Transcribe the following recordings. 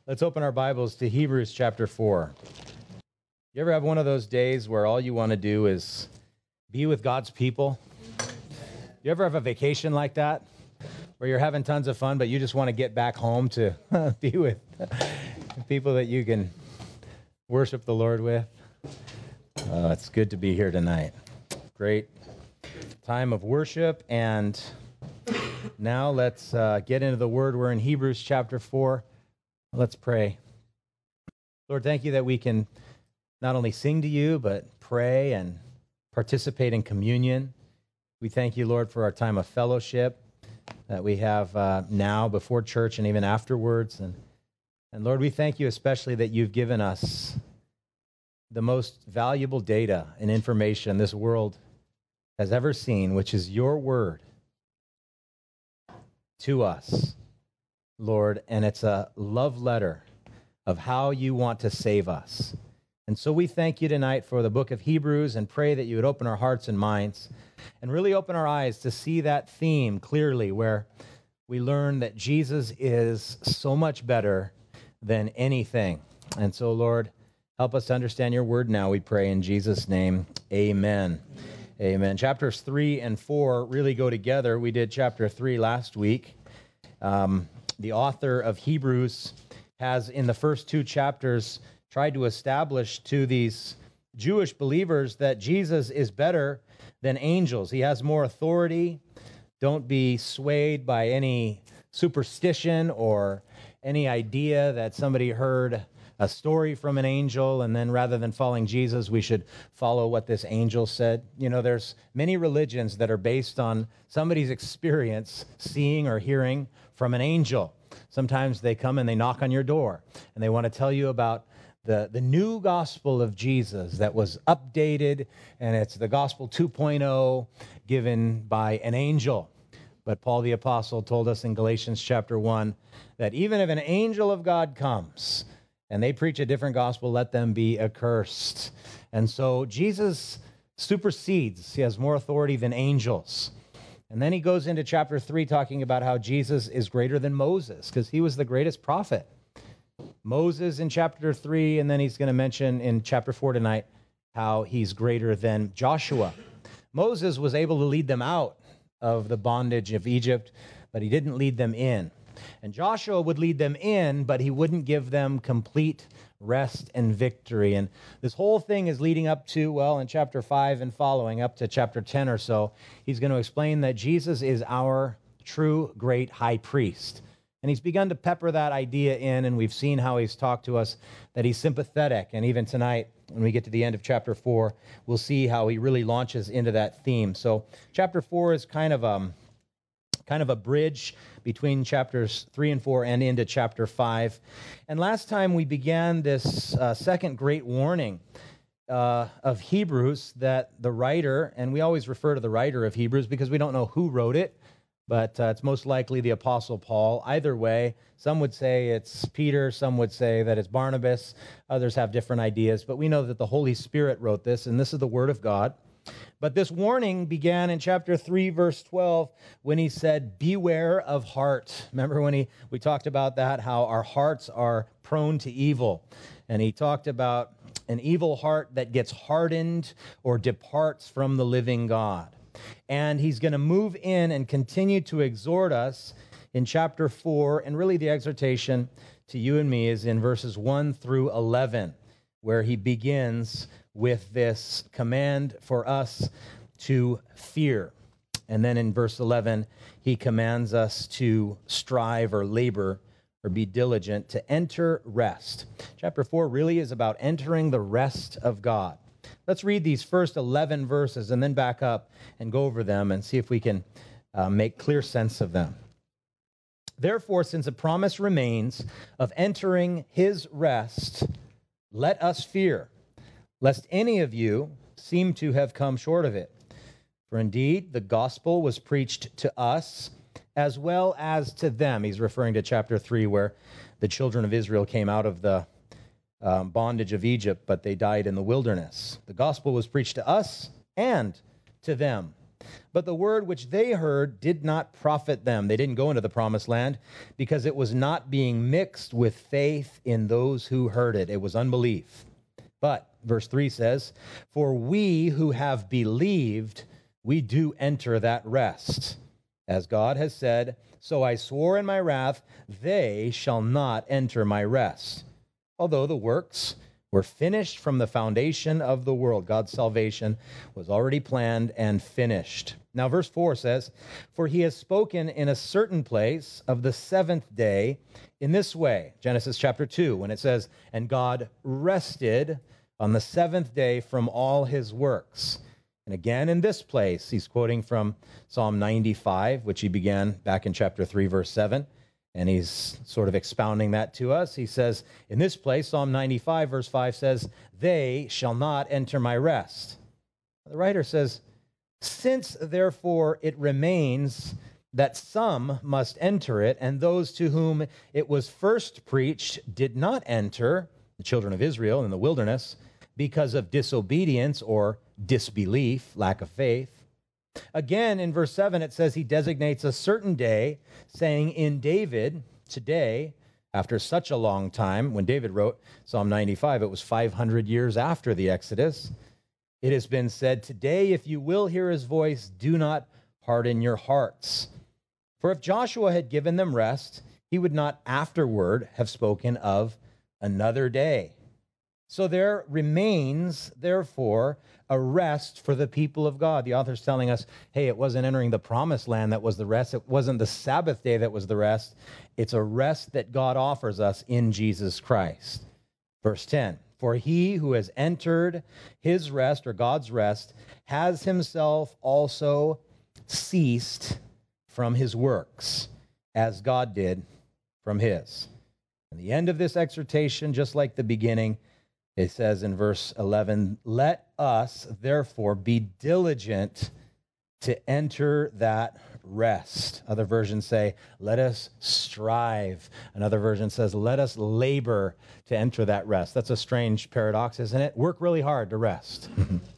Let's open our Bibles to Hebrews chapter 4. You ever have one of those days where all you want to do is be with God's people? You ever have a vacation like that where you're having tons of fun, but you just want to get back home to be with people that you can worship the Lord with? It's good to be here tonight. Great time of worship, and now let's get into the Word. We're in Hebrews chapter 4. Let's pray. Lord, thank you that we can not only sing to you, but pray and participate in communion. We thank you, Lord, for our time of fellowship that we have now before church and even afterwards. And Lord, we thank you especially that you've given us the most valuable data and information this world has ever seen, which is your word to us, Lord, and it's a love letter of how you want to save us. And so we thank you tonight for the book of Hebrews and pray that you would open our hearts and minds and really open our eyes to see that theme clearly, where we learn that Jesus is so much better than anything. And so, Lord, help us to understand your word now, we pray in Jesus' name. Amen. Amen. Chapters 3 and 4 really go together. We did chapter 3 last week. The author of Hebrews has, in the first two chapters, tried to establish to these Jewish believers that Jesus is better than angels. He has more authority. Don't be swayed by any superstition or any idea that somebody heard a story from an angel, and then rather than following Jesus, we should follow what this angel said. You know, there's many religions that are based on somebody's experience seeing or hearing from an angel. Sometimes they come and they knock on your door, and they want to tell you about the new gospel of Jesus that was updated, and it's the gospel 2.0 given by an angel. But Paul the Apostle told us in Galatians chapter 1 that even if an angel of God comes and they preach a different gospel, let them be accursed. And so Jesus supersedes. He has more authority than angels. And then he goes into chapter 3 talking about how Jesus is greater than Moses because he was the greatest prophet. Moses in chapter 3, and then he's going to mention in chapter 4 tonight how he's greater than Joshua. Moses was able to lead them out of the bondage of Egypt, but he didn't lead them in. And Joshua would lead them in, but he wouldn't give them complete rest and victory. And this whole thing is leading up to, well, in chapter 5 and following, up to chapter 10 or so, he's going to explain that Jesus is our true great high priest. And he's begun to pepper that idea in, and we've seen how he's talked to us, that he's sympathetic. And even tonight, when we get to the end of chapter 4, we'll see how he really launches into that theme. So chapter 4 is kind of a bridge between chapters 3 and 4 and into chapter 5. And last time we began this second great warning of Hebrews that the writer, and we always refer to the writer of Hebrews because we don't know who wrote it, but it's most likely the Apostle Paul. Either way, some would say it's Peter, some would say that it's Barnabas, others have different ideas, but we know that the Holy Spirit wrote this, and this is the Word of God. But this warning began in chapter 3, verse 12, when he said, beware of heart. Remember when we talked about that, how our hearts are prone to evil. And he talked about an evil heart that gets hardened or departs from the living God. And he's going to move in and continue to exhort us in chapter 4. And really the exhortation to you and me is in verses 1 through 11, where he begins with this command for us to fear. And then in verse 11, he commands us to strive or labor or be diligent to enter rest. Chapter 4 really is about entering the rest of God. Let's read these first 11 verses and then back up and go over them and see if we can make clear sense of them. Therefore, since a promise remains of entering his rest, let us fear, lest any of you seem to have come short of it. For indeed, the gospel was preached to us as well as to them. He's referring to chapter 3, where the children of Israel came out of the bondage of Egypt, but they died in the wilderness. The gospel was preached to us and to them. But the word which they heard did not profit them. They didn't go into the promised land because it was not being mixed with faith in those who heard it. It was unbelief. But verse 3 says, "For we who have believed, we do enter that rest. As God has said, so I swore in my wrath, they shall not enter my rest." Although the works were finished from the foundation of the world. God's salvation was already planned and finished. Now, verse 4 says, "For he has spoken in a certain place of the seventh day in this way." Genesis chapter 2, when it says, "And God rested on the seventh day from all his works." And again in this place, he's quoting from Psalm 95, which he began back in chapter 3, verse 7. And he's sort of expounding that to us. He says, in this place, Psalm 95, verse 5 says, "They shall not enter my rest." The writer says, "Since therefore it remains that some must enter it, and those to whom it was first preached did not enter," the children of Israel in the wilderness, "because of disobedience," or disbelief, lack of faith. Again, in verse 7, it says he designates a certain day, saying in David, today, after such a long time, when David wrote Psalm 95, it was 500 years after the Exodus, it has been said, "Today, if you will hear his voice, do not harden your hearts." For if Joshua had given them rest, he would not afterward have spoken of another day. So there remains, therefore, a rest for the people of God. The author's telling us, hey, it wasn't entering the promised land that was the rest. It wasn't the Sabbath day that was the rest. It's a rest that God offers us in Jesus Christ. Verse 10, "For he who has entered his rest," or God's rest, "has himself also ceased from his works, as God did from his." And the end of this exhortation, just like the beginning, it says in verse 11, "Let us therefore be diligent to enter that rest." Other versions say, "Let us strive." Another version says, "Let us labor to enter that rest." That's a strange paradox, isn't it? Work really hard to rest.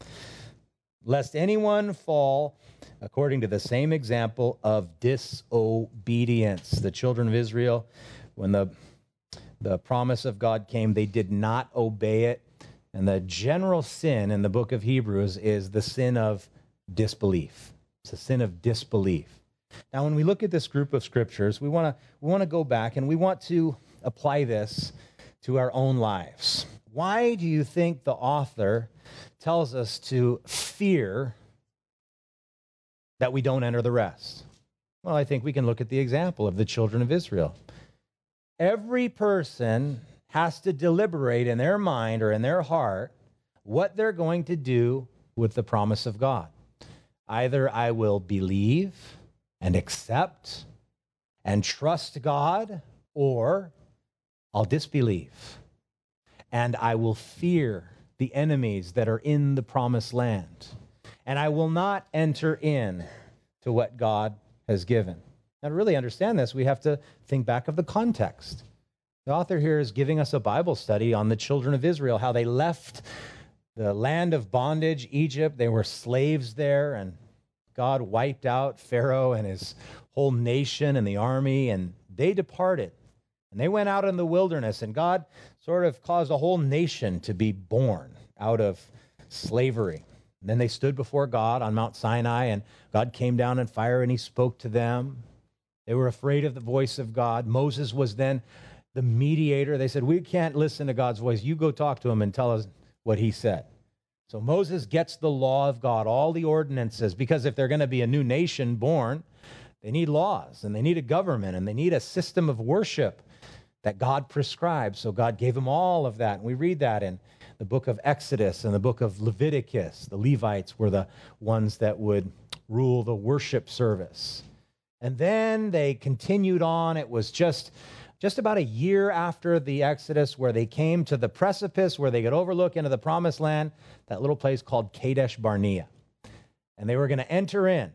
"Lest anyone fall according to the same example of disobedience." The children of Israel, when the promise of God came, they did not obey it. And the general sin in the book of Hebrews is the sin of disbelief. It's a sin of disbelief. Now, when we look at this group of scriptures, we want to go back and we want to apply this to our own lives. Why do you think the author tells us to fear that we don't enter the rest? Well, I think we can look at the example of the children of Israel. Every person has to deliberate in their mind or in their heart what they're going to do with the promise of God. Either I will believe and accept and trust God, or I'll disbelieve and I will fear the enemies that are in the promised land, and I will not enter in to what God has given. Now, to really understand this, we have to think back of the context. The author here is giving us a Bible study on the children of Israel, how they left the land of bondage, Egypt. They were slaves there, and God wiped out Pharaoh and his whole nation and the army, and they departed. And they went out in the wilderness, and God sort of caused a whole nation to be born out of slavery. And then they stood before God on Mount Sinai, and God came down in fire, and he spoke to them. They were afraid of the voice of God. Moses was then the mediator. They said, "We can't listen to God's voice. You go talk to him and tell us what he said." So Moses gets the law of God, all the ordinances, because if they're going to be a new nation born, they need laws, and they need a government, and they need a system of worship that God prescribed. So God gave them all of that. And we read that in the book of Exodus and the book of Leviticus. The Levites were the ones that would rule the worship service. And then they continued on. It was just about a year after the Exodus where they came to the precipice where they could overlook into the promised land, that little place called Kadesh Barnea. And they were going to enter in.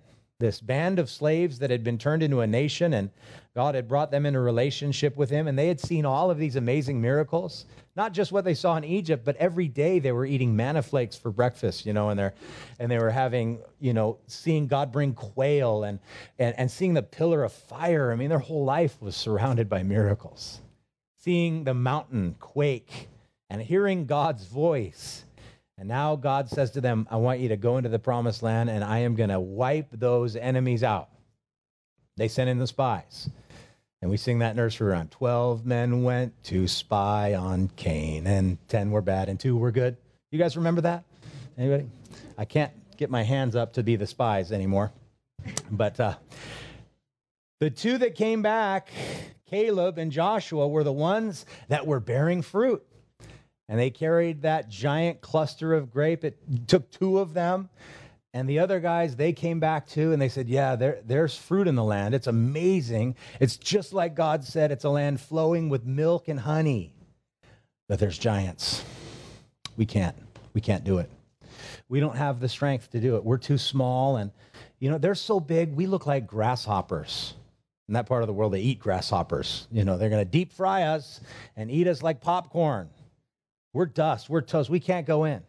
this band of slaves that had been turned into a nation, and God had brought them into relationship with him, and they had seen all of these amazing miracles, not just what they saw in Egypt, but every day they were eating manna flakes for breakfast, and they were having, seeing God bring quail and seeing the pillar of fire. I mean, their whole life was surrounded by miracles. Seeing the mountain quake and hearing God's voice. And now God says to them, I want you to go into the promised land, and I am going to wipe those enemies out. They sent in the spies. And we sing that nursery rhyme. 12 men went to spy on Cain, and 10 were bad, and 2 were good. You guys remember that? Anybody? I can't get my hands up to be the spies anymore. But the 2 that came back, Caleb and Joshua, were the ones that were bearing fruit. And they carried that giant cluster of grape. It took 2 of them. And the other guys, they came back too, and they said, yeah, there's fruit in the land. It's amazing. It's just like God said, it's a land flowing with milk and honey. But there's giants. We can't do it. We don't have the strength to do it. We're too small, and they're so big, we look like grasshoppers. In that part of the world, they eat grasshoppers. They're going to deep fry us and eat us like popcorn. We're dust. We're toast. We can't go in.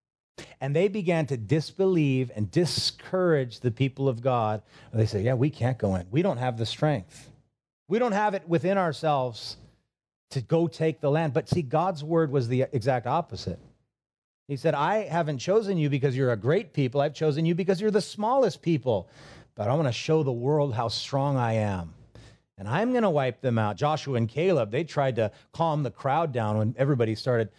And they began to disbelieve and discourage the people of God. And they say, yeah, we can't go in. We don't have the strength. We don't have it within ourselves to go take the land. But see, God's word was the exact opposite. He said, I haven't chosen you because you're a great people. I've chosen you because you're the smallest people. But I want to show the world how strong I am. And I'm going to wipe them out. Joshua and Caleb, they tried to calm the crowd down when everybody started,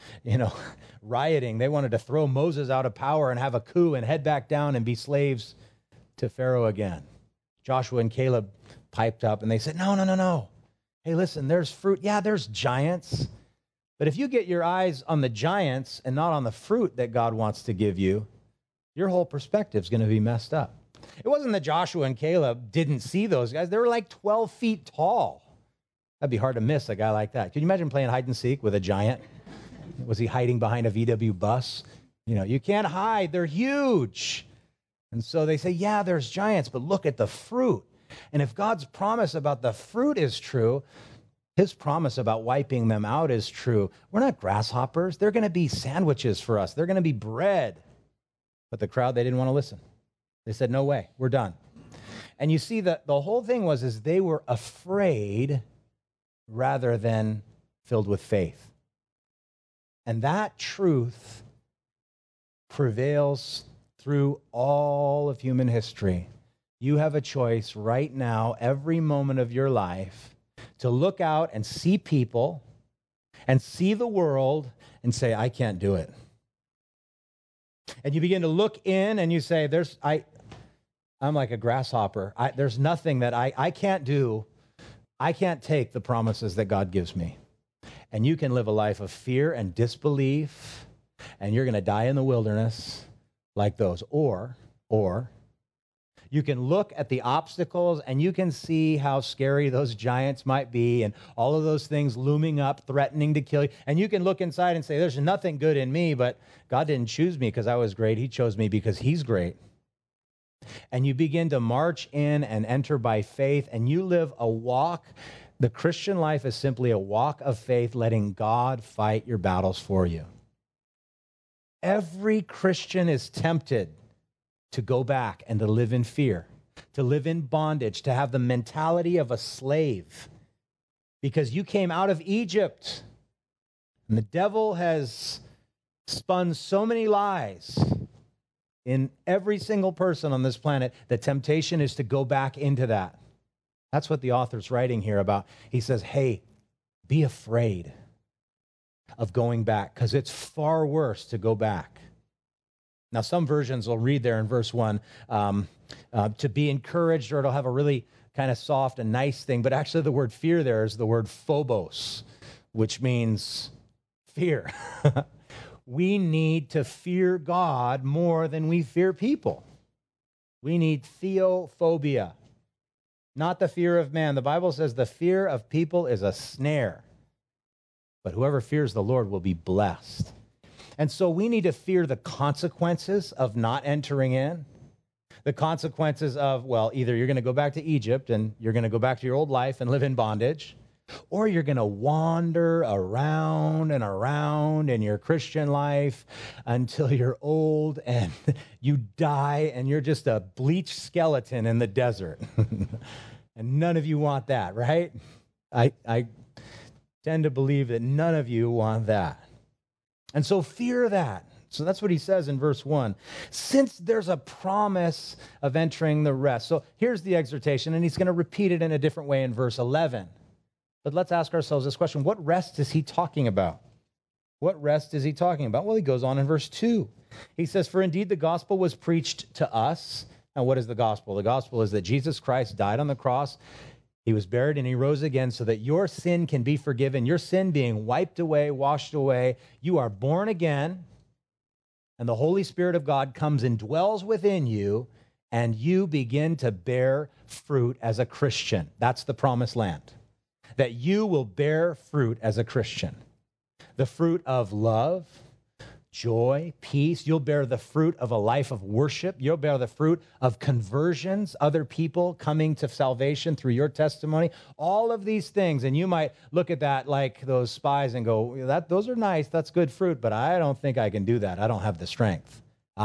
rioting. They wanted to throw Moses out of power and have a coup and head back down and be slaves to Pharaoh again. Joshua and Caleb piped up and they said, no. Hey, listen, there's fruit. Yeah, there's giants. But if you get your eyes on the giants and not on the fruit that God wants to give you, your whole perspective is going to be messed up. It wasn't that Joshua and Caleb didn't see those guys. They were like 12 feet tall. That'd be hard to miss a guy like that. Can you imagine playing hide and seek with a giant? Was he hiding behind a VW bus? You can't hide. They're huge. And so they say, yeah, there's giants, but look at the fruit. And if God's promise about the fruit is true, his promise about wiping them out is true. We're not grasshoppers. They're going to be sandwiches for us. They're going to be bread. But the crowd, they didn't want to listen. They said, no way, we're done. And you see that the whole thing was they were afraid rather than filled with faith. And that truth prevails through all of human history. You have a choice right now, every moment of your life, to look out and see people and see the world and say, I can't do it. And you begin to look in and you say, I'm like a grasshopper. There's nothing that I can't do. I can't take the promises that God gives me. And you can live a life of fear and disbelief, and you're going to die in the wilderness like those. Or you can look at the obstacles and you can see how scary those giants might be and all of those things looming up, threatening to kill you. And you can look inside and say, there's nothing good in me, but God didn't choose me because I was great. He chose me because he's great. And you begin to march in and enter by faith, and you live a walk. The Christian life is simply a walk of faith, letting God fight your battles for you. Every Christian is tempted to go back and to live in fear, to live in bondage, to have the mentality of a slave, because you came out of Egypt, and the devil has spun so many lies in every single person on this planet. The temptation is to go back into that. That's what the author's writing here about. He says, hey, be afraid of going back, because it's far worse to go back. Now, some versions will read there in verse 1, to be encouraged, or it'll have a really kind of soft and nice thing. But actually the word fear there is the word phobos, which means fear. We need to fear God more than we fear people. We need theophobia, not the fear of man. The Bible says the fear of people is a snare, but whoever fears the Lord will be blessed. And so we need to fear the consequences of not entering in. The consequences of, well, either you're going to go back to Egypt and you're going to go back to your old life and live in bondage, or you're going to wander around and around in your Christian life until you're old and you die and you're just a bleached skeleton in the desert. And none of you want that, right? I tend to believe that none of you want that. And so fear that. So that's what he says in verse 1. Since there's a promise of entering the rest. So here's the exhortation, and he's going to repeat it in a different way in verse 11. But let's ask ourselves this question. What rest is he talking about? What rest is he talking about? Well, he goes on in verse 2. He says, for indeed the gospel was preached to us. Now, what is the gospel? The gospel is that Jesus Christ died on the cross. He was buried and he rose again so that your sin can be forgiven. Your sin being wiped away, washed away. You are born again. And the Holy Spirit of God comes and dwells within you, and you begin to bear fruit as a Christian. That's the promised land. That you will bear fruit as a Christian. The fruit of love, joy, peace. You'll bear the fruit of a life of worship. You'll bear the fruit of conversions, other people coming to salvation through your testimony. All of these things, and you might look at that like those spies and go, those are nice, that's good fruit, but I don't think I can do that. I don't have the strength.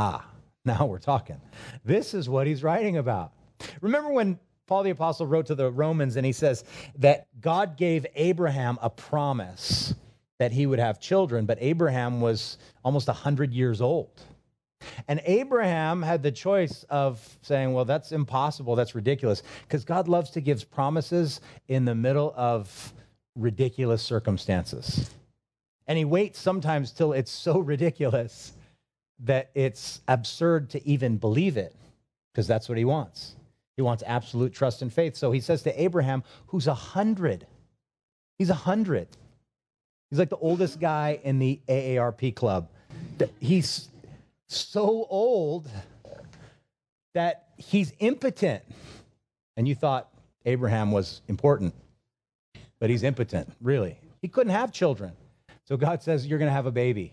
Now we're talking. This is what he's writing about. Remember when Paul the Apostle wrote to the Romans and he says that God gave Abraham a promise that he would have children, but Abraham was almost 100 years old. And Abraham had the choice of saying, well, that's impossible, that's ridiculous, because God loves to give promises in the middle of ridiculous circumstances. And he waits sometimes till it's so ridiculous that it's absurd to even believe it, because that's what he wants. He wants absolute trust and faith. So he says to Abraham, who's 100. He's 100. He's like the oldest guy in the AARP club. He's so old that he's impotent. And you thought Abraham was important, but he's impotent, really. He couldn't have children. So God says, you're going to have a baby.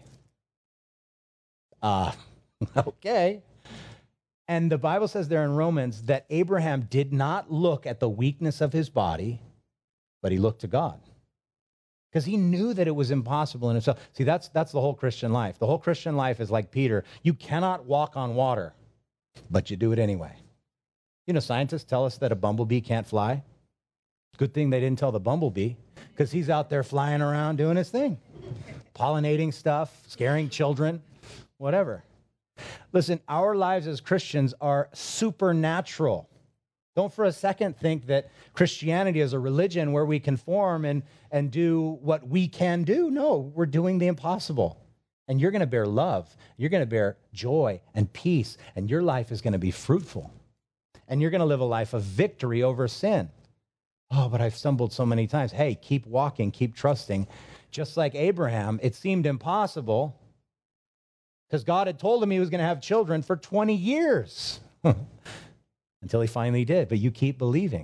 Okay. And the Bible says there in Romans that Abraham did not look at the weakness of his body, but he looked to God. Because he knew that it was impossible in himself. See, that's the whole Christian life. The whole Christian life is like Peter. You cannot walk on water, but you do it anyway. You know, scientists tell us that a bumblebee can't fly. Good thing they didn't tell the bumblebee, because he's out there flying around doing his thing. Pollinating stuff, scaring children, whatever. Listen, our lives as Christians are supernatural. Don't for a second think that Christianity is a religion where we conform and do what we can do. No, we're doing the impossible. And you're going to bear love. You're going to bear joy and peace. And your life is going to be fruitful. And you're going to live a life of victory over sin. Oh, but I've stumbled so many times. Hey, keep walking, keep trusting. Just like Abraham, it seemed impossible because God had told him he was going to have children for 20 years. Until he finally did, but you keep believing.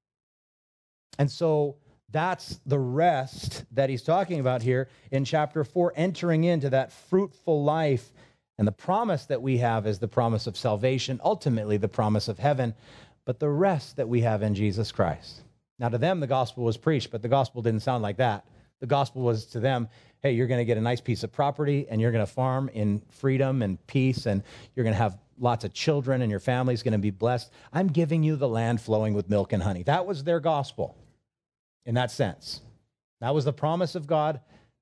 And so that's the rest that he's talking about here in chapter 4, entering into that fruitful life. And the promise that we have is the promise of salvation, ultimately the promise of heaven, but the rest that we have in Jesus Christ. Now to them, the gospel was preached, but the gospel didn't sound like that. The gospel was to them, hey, you're going to get a nice piece of property and you're going to farm in freedom and peace and you're going to have lots of children and your family's going to be blessed. I'm giving you the land flowing with milk and honey. That was their gospel in that sense. That was the promise of God,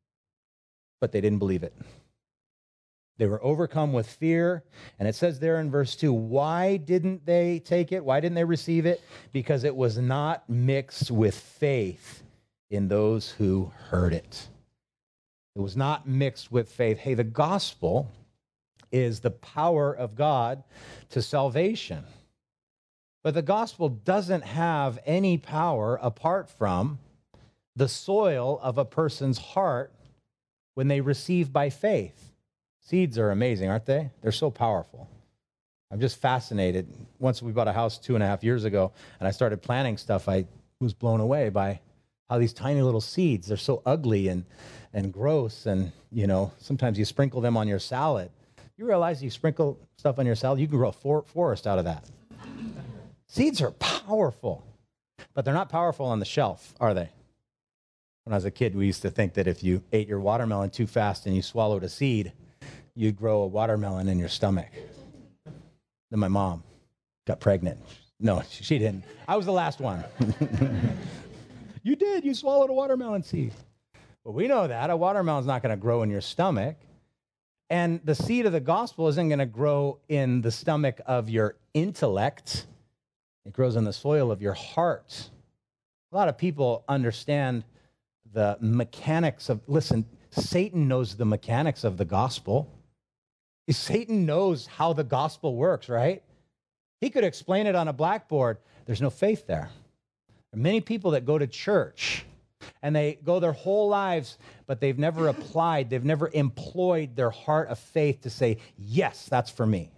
but they didn't believe it. They were overcome with fear. And it says there in verse 2, why didn't they take it? Why didn't they receive it? Because it was not mixed with faith in those who heard it. It was not mixed with faith. Hey, the gospel is the power of God to salvation. But the gospel doesn't have any power apart from the soil of a person's heart when they receive by faith. Seeds are amazing, aren't they? They're so powerful. I'm just fascinated. Once we bought a house 2.5 years ago, and I started planting stuff, I was blown away by how these tiny little seeds, they're so ugly and gross, and, you know, sometimes you sprinkle them on your salad. You realize you sprinkle stuff on your salad, you can grow a forest out of that. Seeds are powerful, but they're not powerful on the shelf, are they? When I was a kid, we used to think that if you ate your watermelon too fast and you swallowed a seed, you'd grow a watermelon in your stomach. Then my mom got pregnant. No, she didn't. I was the last one. You did. You swallowed a watermelon seed. But we know that a watermelon's not going to grow in your stomach. And the seed of the gospel isn't going to grow in the stomach of your intellect. It grows in the soil of your heart. A lot of people understand the mechanics of, listen, Satan knows the mechanics of the gospel. Satan knows how the gospel works, right? He could explain it on a blackboard. There's no faith there. There are many people that go to church and they go their whole lives, but they've never applied, they've never employed their heart of faith to say, yes, that's for me.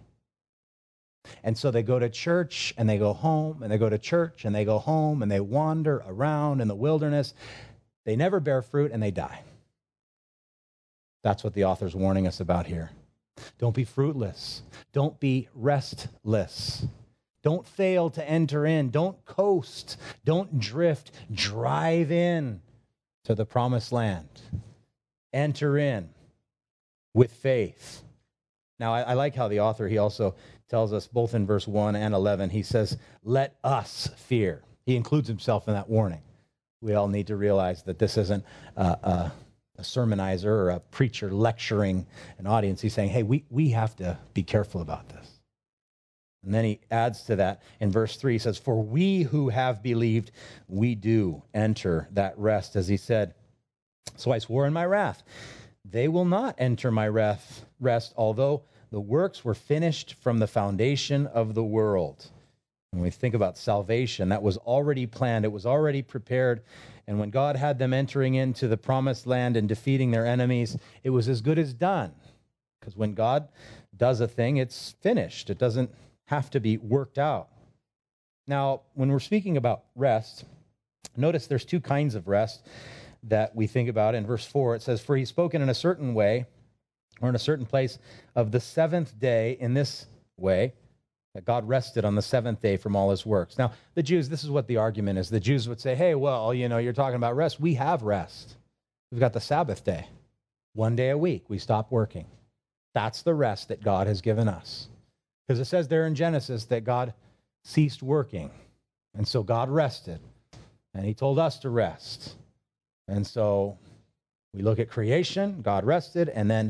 And so they go to church and they go home, and they go to church and they go home, and they wander around in the wilderness. They never bear fruit and they die. That's what the author's warning us about here. Don't be fruitless. Don't be restless. Don't fail to enter in. Don't coast. Don't drift. Drive in to the promised land. Enter in with faith. Now, I like how the author, he also tells us both in verse 1 and 11, he says, let us fear. He includes himself in that warning. We all need to realize that this isn't a sermonizer or a preacher lecturing an audience. He's saying, hey, we have to be careful about this. And then he adds to that in verse 3, he says, for we who have believed, we do enter that rest, as he said. So I swore in my wrath, they will not enter my rest, although the works were finished from the foundation of the world. When we think about salvation, that was already planned. It was already prepared. And when God had them entering into the promised land and defeating their enemies, it was as good as done. Because when God does a thing, it's finished. It doesn't have to be worked out. Now, when we're speaking about rest, notice there's two kinds of rest that we think about. In verse 4, it says, for he's spoken in a certain way, or in a certain place, of the seventh day in this way, that God rested on the seventh day from all his works. Now, the Jews, this is what the argument is. The Jews would say, hey, well, you're talking about rest. We have rest. We've got the Sabbath day. 1 day a week, we stop working. That's the rest that God has given us. Because it says there in Genesis that God ceased working. And so God rested. And he told us to rest. And so we look at creation, God rested, and then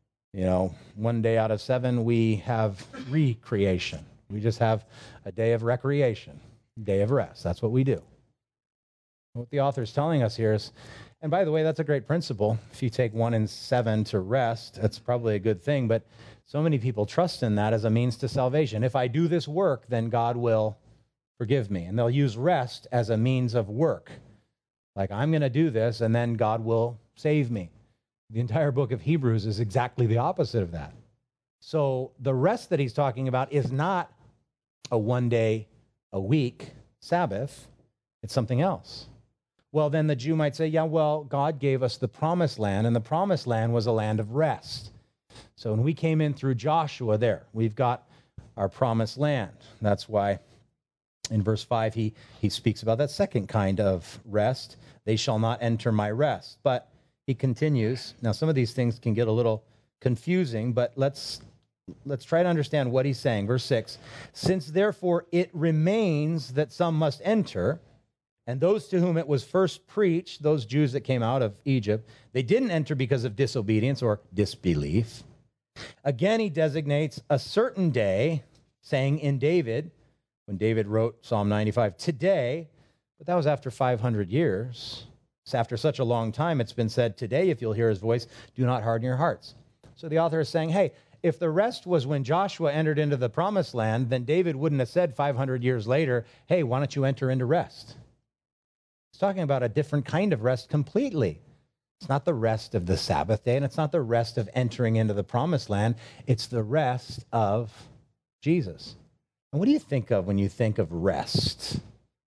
1 day out of 7, we have recreation. We just have a day of recreation, day of rest. That's what we do. What the author's telling us here is, and by the way, that's a great principle. If you take 1 and 7 to rest, that's probably a good thing, but so many people trust in that as a means to salvation. If I do this work, then God will forgive me. And they'll use rest as a means of work. Like, I'm going to do this, and then God will save me. The entire book of Hebrews is exactly the opposite of that. So the rest that he's talking about is not a 1 day a week Sabbath. It's something else. Well, then the Jew might say, yeah, well, God gave us the promised land, and the promised land was a land of rest. So when we came in through Joshua there, we've got our promised land. That's why in verse 5, he speaks about that second kind of rest. They shall not enter my rest. But he continues. Now, some of these things can get a little confusing, but let's try to understand what he's saying. Verse 6, since therefore it remains that some must enter, and those to whom it was first preached, those Jews that came out of Egypt, they didn't enter because of disobedience or disbelief. Again, he designates a certain day, saying in David, when David wrote Psalm 95, today, but that was after 500 years. After such a long time, it's been said, today, if you'll hear his voice, do not harden your hearts. So the author is saying, hey, if the rest was when Joshua entered into the promised land, then David wouldn't have said 500 years later, hey, why don't you enter into rest? He's talking about a different kind of rest completely. It's not the rest of the Sabbath day, and it's not the rest of entering into the promised land. It's the rest of Jesus. And what do you think of when you think of rest?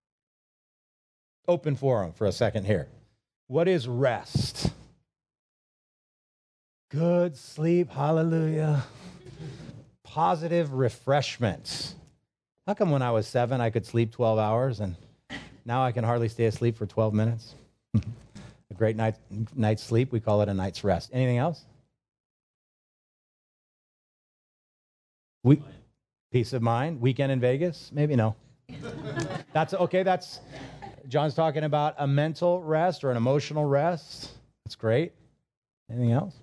Open forum for a second here. What is rest? Good sleep, hallelujah. positive refreshment. How come when I was 7, I could sleep 12 hours, and now I can hardly stay asleep for 12 minutes? A great night's sleep, we call it a night's rest. Anything else? Peace of mind. Weekend in Vegas? Maybe no. That's okay. That's John's talking about a mental rest or an emotional rest. That's great. Anything else?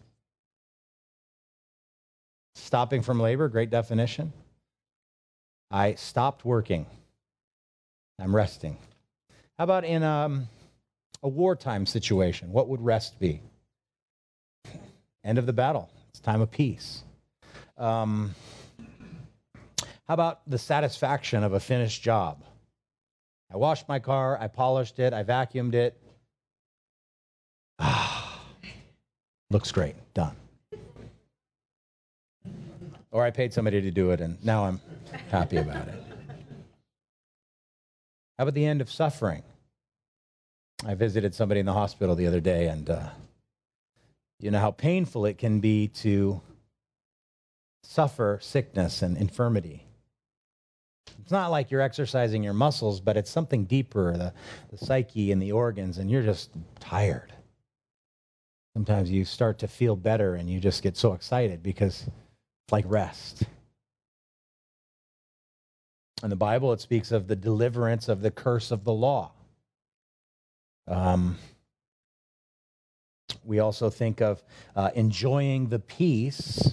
Stopping from labor, great definition. I stopped working. I'm resting. How about in a wartime situation? What would rest be? End of the battle. It's time of peace. How about the satisfaction of a finished job? I washed my car, I polished it, I vacuumed it. Looks great, done. Or I paid somebody to do it, and now I'm happy about it. How about the end of suffering? I visited somebody in the hospital the other day, and you know how painful it can be to suffer sickness and infirmity. It's not like you're exercising your muscles, but it's something deeper, the psyche and the organs, and you're just tired. Sometimes you start to feel better, and you just get so excited because it's like rest. In the Bible, it speaks of the deliverance of the curse of the law. We also think of enjoying the peace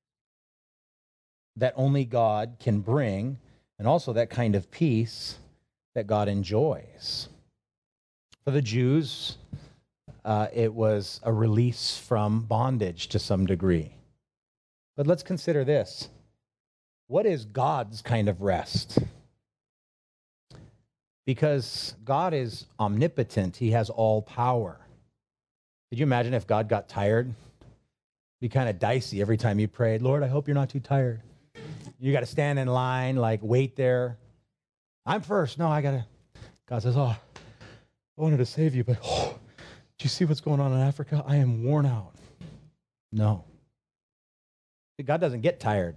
that only God can bring, and also that kind of peace that God enjoys. For the Jews, it was a release from bondage to some degree. But let's consider this. What is God's kind of rest? Because God is omnipotent, he has all power. Could you imagine if God got tired? It'd be kind of dicey every time you prayed, Lord, I hope you're not too tired. You got to stand in line, like wait there. I'm first. No, God says, I wanted to save you, but do you see what's going on in Africa? I am worn out. No. God doesn't get tired.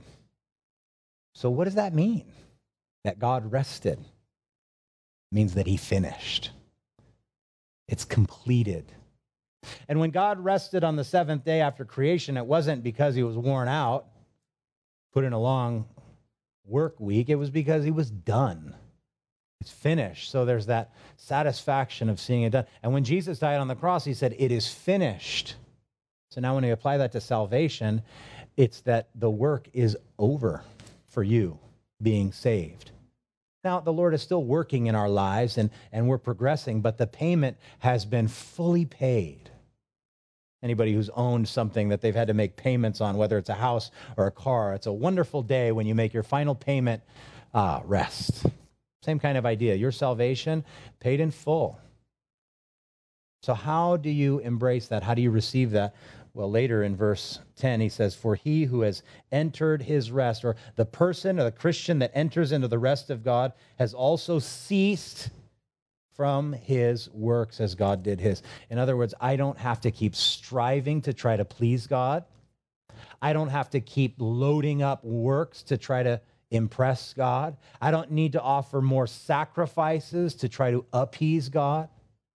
So what does that mean? That God rested? It means that he finished. It's completed. And when God rested on the seventh day after creation, it wasn't because he was worn out, put in a long work week. It was because he was done. It's finished. So there's that satisfaction of seeing it done. And when Jesus died on the cross, he said, it is finished. So now when we apply that to salvation, it's that the work is over for you being saved. Now, the Lord is still working in our lives, and we're progressing, but the payment has been fully paid. Anybody who's owned something that they've had to make payments on, whether it's a house or a car, it's a wonderful day when you make your final payment. Rest. Same kind of idea. Your salvation paid in full. So how do you embrace that? How do you receive that? Well, later in verse 10, he says, for he who has entered his rest, or the person or the Christian that enters into the rest of God, has also ceased from his works as God did his. In other words, I don't have to keep striving to try to please God. I don't have to keep loading up works to try to impress God. I don't need to offer more sacrifices to try to appease God.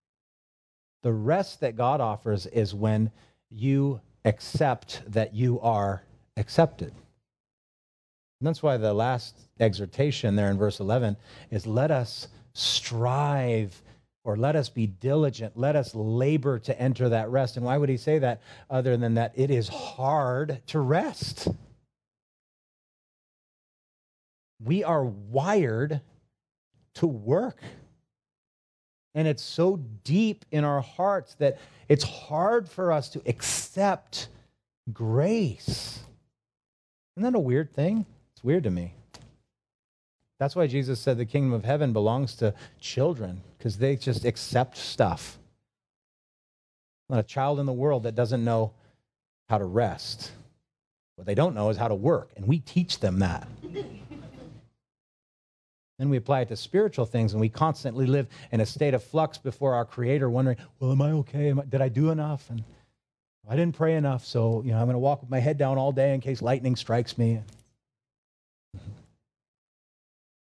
The rest that God offers is when you accept that you are accepted. And that's why the last exhortation there in verse 11 is let us strive, or let us be diligent, let us labor to enter that rest. And why would he say that other than that it is hard to rest? We are wired to work. And it's so deep in our hearts that it's hard for us to accept grace. Isn't that a weird thing? It's weird to me. That's why Jesus said the kingdom of heaven belongs to children, because they just accept stuff. Not a child in the world that doesn't know how to rest. What they don't know is how to work, and we teach them that. Then we apply it to spiritual things, and we constantly live in a state of flux before our Creator, wondering, well, am I okay? Did I do enough? And I didn't pray enough, so I'm going to walk with my head down all day in case lightning strikes me.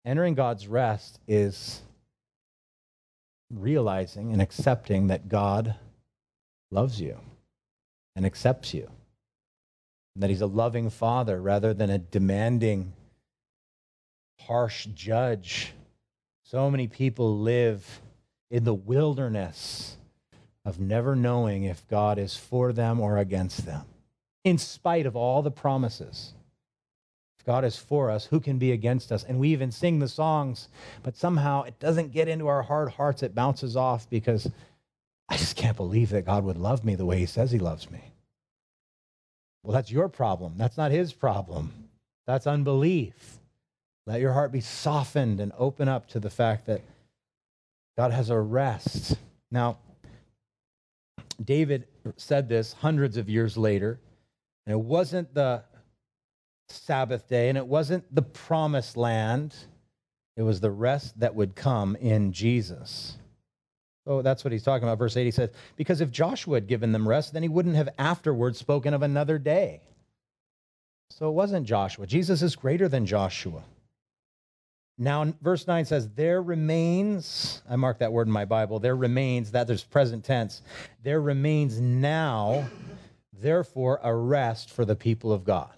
Entering God's rest is realizing and accepting that God loves you and accepts you, and that he's a loving father rather than a demanding, harsh judge. So many people live in the wilderness of never knowing if God is for them or against them, in spite of all the promises. If God is for us, who can be against us? And we even sing the songs, but somehow it doesn't get into our hard hearts. It bounces off because I just can't believe that God would love me the way he says he loves me. Well, that's your problem. That's not his problem. That's unbelief. Let your heart be softened and open up to the fact that God has a rest. Now, David said this hundreds of years later, and it wasn't the Sabbath day, and it wasn't the promised land. It was the rest that would come in Jesus. So that's what he's talking about. Verse 8, he says, because if Joshua had given them rest, then he wouldn't have afterwards spoken of another day. So it wasn't Joshua. Jesus is greater than Joshua. Now, verse 9 says, there remains, I marked that word in my Bible, there remains, that there's present tense, there remains now, therefore, a rest for the people of God.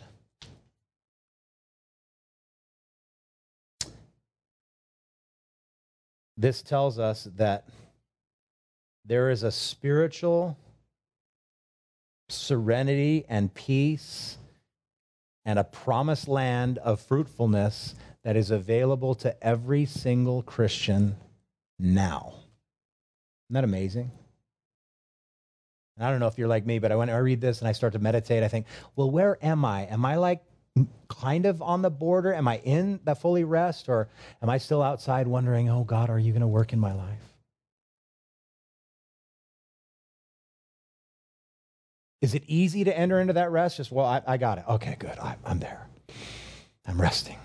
This tells us that there is a spiritual serenity and peace and a promised land of fruitfulness that is available to every single Christian now. Isn't that amazing? And I don't know if you're like me, but when I read this and I start to meditate, I think, well, where am I? Am I like kind of on the border? Am I in that fully rest? Or am I still outside wondering, oh God, are you going to work in my life? Is it easy to enter into that rest? Just, well, I got it. Okay, good. I'm there. I'm resting.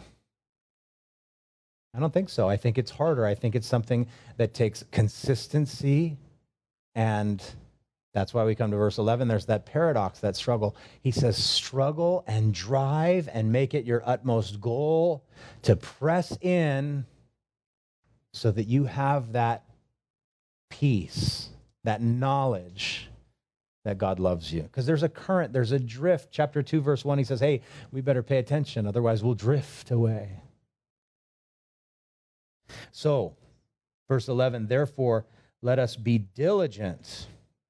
I don't think so. I think it's harder. I think it's something that takes consistency, and that's why we come to verse 11. There's that paradox, that struggle. He says, struggle and drive and make it your utmost goal to press in so that you have that peace, that knowledge that God loves you. Because there's a current, there's a drift. Chapter 2, verse 1, he says, hey, we better pay attention, otherwise we'll drift away. So, verse 11, therefore, let us be diligent.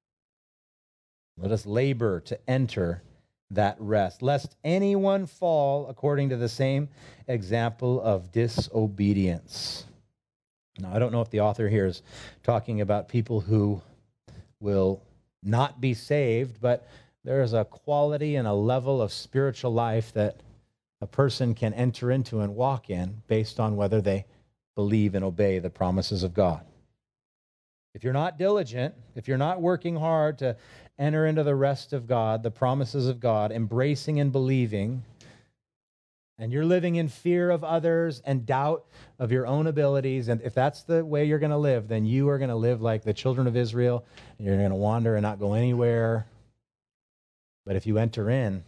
Let us labor to enter that rest, lest anyone fall according to the same example of disobedience. Now, I don't know if the author here is talking about people who will not be saved, but there is a quality and a level of spiritual life that a person can enter into and walk in based on whether they believe and obey the promises of God. If you're not diligent, if you're not working hard to enter into the rest of God, the promises of God, embracing and believing, and you're living in fear of others and doubt of your own abilities, and if that's the way you're going to live, then you are going to live like the children of Israel, and you're going to wander and not go anywhere. But if you enter in,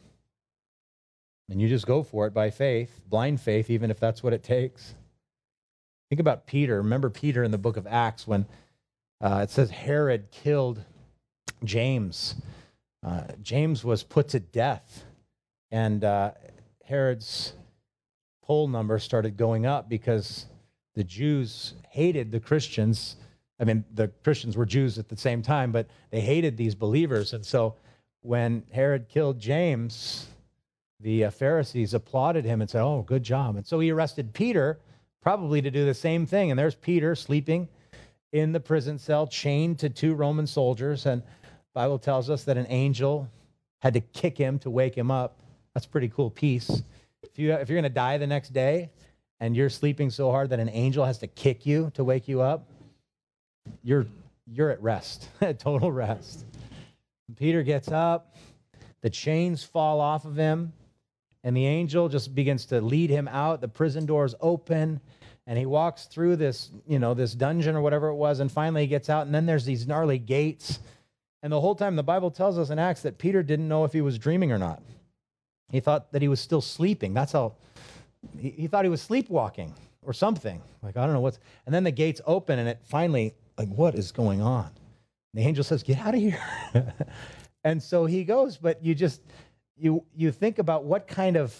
and you just go for it by faith, blind faith, even if that's what it takes. Think about Peter. Remember Peter in the book of Acts when it says Herod killed James. James was put to death, and Herod's poll number started going up because the Jews hated the Christians. I mean, the Christians were Jews at the same time, but they hated these believers. And so when Herod killed James, the Pharisees applauded him and said, oh, good job. And so he arrested Peter, probably to do the same thing. And there's Peter sleeping in the prison cell, chained to 2 Roman soldiers. And the Bible tells us that an angel had to kick him to wake him up. That's pretty cool piece. If you're going to die the next day and you're sleeping so hard that an angel has to kick you to wake you up, you're at rest, total rest. Peter gets up, the chains fall off of him, and the angel just begins to lead him out. The prison doors open, and he walks through this, this dungeon or whatever it was, and finally he gets out, and then there's these gnarly gates. And the whole time the Bible tells us in Acts that Peter didn't know if he was dreaming or not. He thought that he was still sleeping. That's how he thought he was sleepwalking. or something. Like, I don't know what's, and then the gates open and it finally, like, what is going on? The angel says, get out of here. And so he goes, but you think about what kind of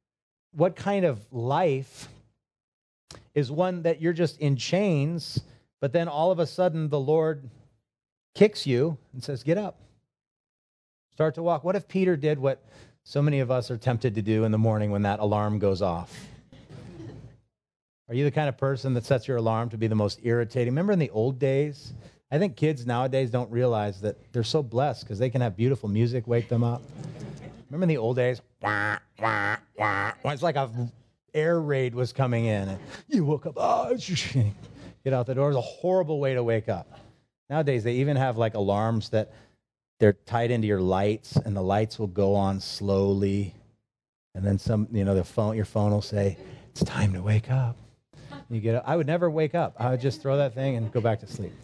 life is one that you're just in chains, but then all of a sudden the Lord kicks you and says, get up. Start to walk. What if Peter did what so many of us are tempted to do in the morning when that alarm goes off? Are you the kind of person that sets your alarm to be the most irritating? Remember in the old days? I think kids nowadays don't realize that they're so blessed because they can have beautiful music wake them up. Remember in the old days? Wah, wah, wah. It's like an air raid was coming in. And you woke up, get out the door. It's a horrible way to wake up. Nowadays, they even have like alarms that they're tied into your lights, and the lights will go on slowly. And then your phone will say, it's time to wake up. You get up. I would never wake up. I would just throw that thing and go back to sleep.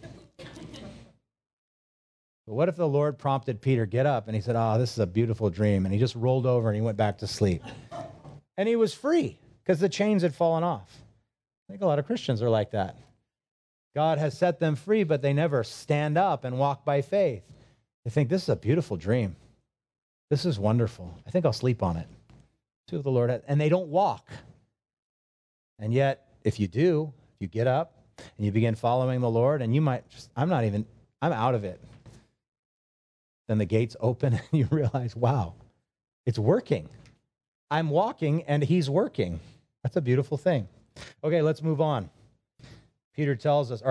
But what if the Lord prompted Peter, get up, and he said, this is a beautiful dream, and he just rolled over and he went back to sleep. And he was free because the chains had fallen off. I think a lot of Christians are like that. God has set them free, but they never stand up and walk by faith. They think, this is a beautiful dream. This is wonderful. I think I'll sleep on it. See what the Lord has. And they don't walk. And yet, if you do, you get up and you begin following the Lord, and you might just, I'm out of it. Then the gates open and you realize, wow, it's working. I'm walking and he's working. That's a beautiful thing. Okay, let's move on. Peter.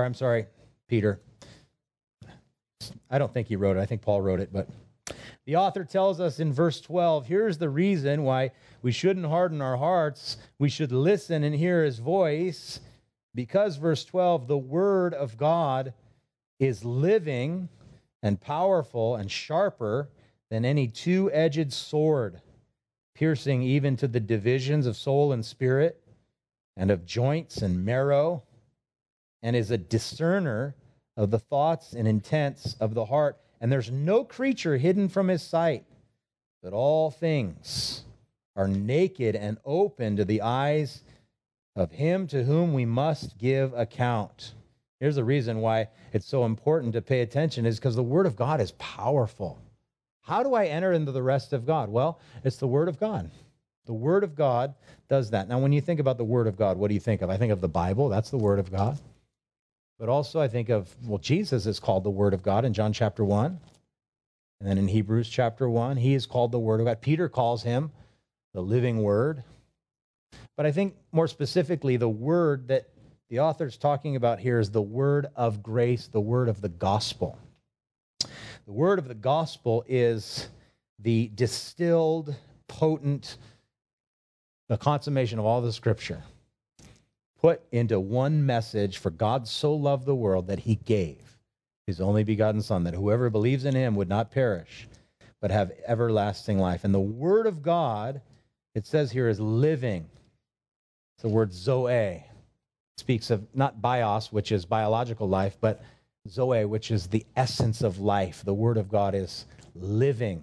I don't think he wrote it. I think Paul wrote it, but the author tells us in verse 12, here's the reason why we shouldn't harden our hearts. We should listen and hear his voice, because verse 12, the word of God is living and powerful and sharper than any two-edged sword, piercing even to the divisions of soul and spirit and of joints and marrow, and is a discerner of the thoughts and intents of the heart. And there's no creature hidden from his sight, but all things are naked and open to the eyes of him to whom we must give account. Here's the reason why it's so important to pay attention, is because the Word of God is powerful. How do I enter into the rest of God? Well, it's the Word of God. The Word of God does that. Now, when you think about the Word of God, what do you think of? I think of the Bible. That's the Word of God. But also I think of, Jesus is called the Word of God in John chapter 1. And then in Hebrews chapter 1, he is called the Word of God. Peter calls him the living Word. But I think more specifically, the Word that the author's talking about here is the word of grace, the word of the gospel. The word of the gospel is the distilled, potent, the consummation of all the scripture, put into one message. For God so loved the world that he gave his only begotten Son, that whoever believes in him would not perish, but have everlasting life. And the word of God, it says here, is living. It's the word zoe. Speaks of not bios, which is biological life, but zoe, which is the essence of life. The word of God is living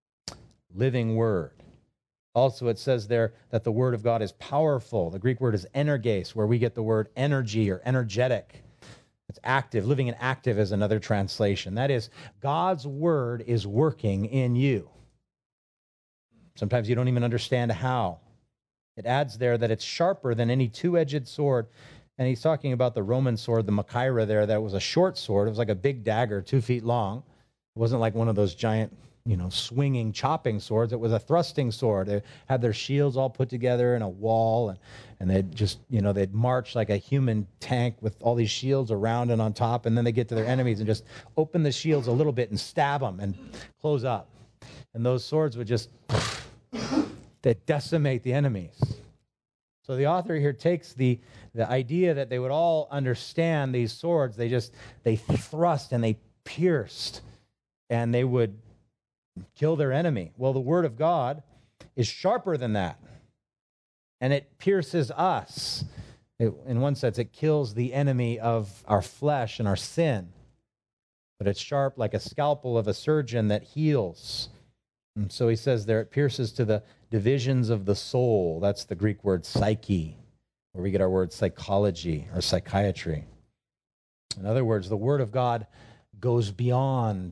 word. Also, it says there that the word of God is powerful. The Greek word is energes, where we get the word energy or energetic. It's active. Living and active is another translation. That is, God's word is working in you. Sometimes you don't even understand how. It adds there that it's sharper than any two-edged sword. And he's talking about the Roman sword, the Machaira there, that was a short sword. It was like a big dagger, 2 feet long. It wasn't like one of those giant, swinging, chopping swords. It was a thrusting sword. They had their shields all put together in a wall, and they'd just, they'd march like a human tank with all these shields around and on top, and then they get to their enemies and just open the shields a little bit and stab them and close up. And those swords would just, they'd decimate the enemies. So the author here takes the idea that they would all understand these swords. They thrust and they pierced, and they would kill their enemy. Well, the word of God is sharper than that, and it pierces us. In one sense, it kills the enemy of our flesh and our sin, but it's sharp like a scalpel of a surgeon that heals. And so he says there, it pierces to the divisions of the soul. That's the Greek word psyche. where we get our word psychology or psychiatry. In other words, the Word of God goes beyond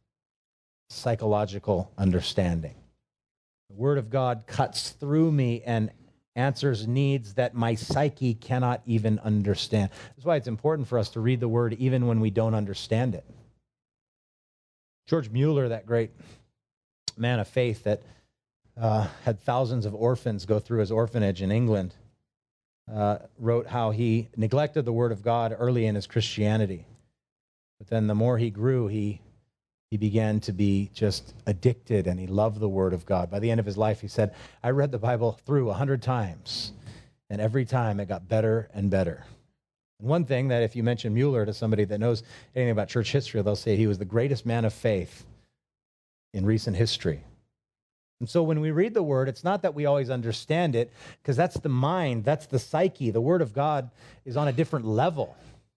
psychological understanding. The Word of God cuts through me and answers needs that my psyche cannot even understand. That's why it's important for us to read the Word even when we don't understand it. George Mueller, that great man of faith that had thousands of orphans go through his orphanage in England, wrote how he neglected the Word of God early in his Christianity. But then the more he grew, he began to be just addicted, and he loved the Word of God. By the end of his life, he said, I read the Bible through 100 times, and every time it got better and better. And one thing that if you mention Mueller to somebody that knows anything about church history, they'll say he was the greatest man of faith in recent history. And so when we read the Word, it's not that we always understand it, because that's the mind, that's the psyche. The Word of God is on a different level.